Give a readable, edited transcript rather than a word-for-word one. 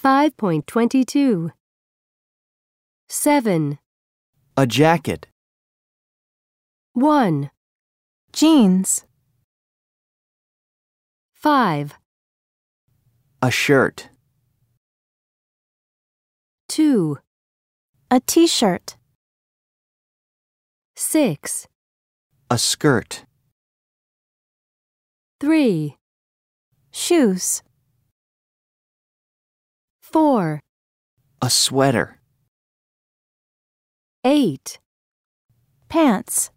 5.22. 7. A jacket. 1. Jeans. 5. A shirt. 2. A t-shirt. 6. A skirt. 3. Shoes. 4. A sweater. 8. Pants.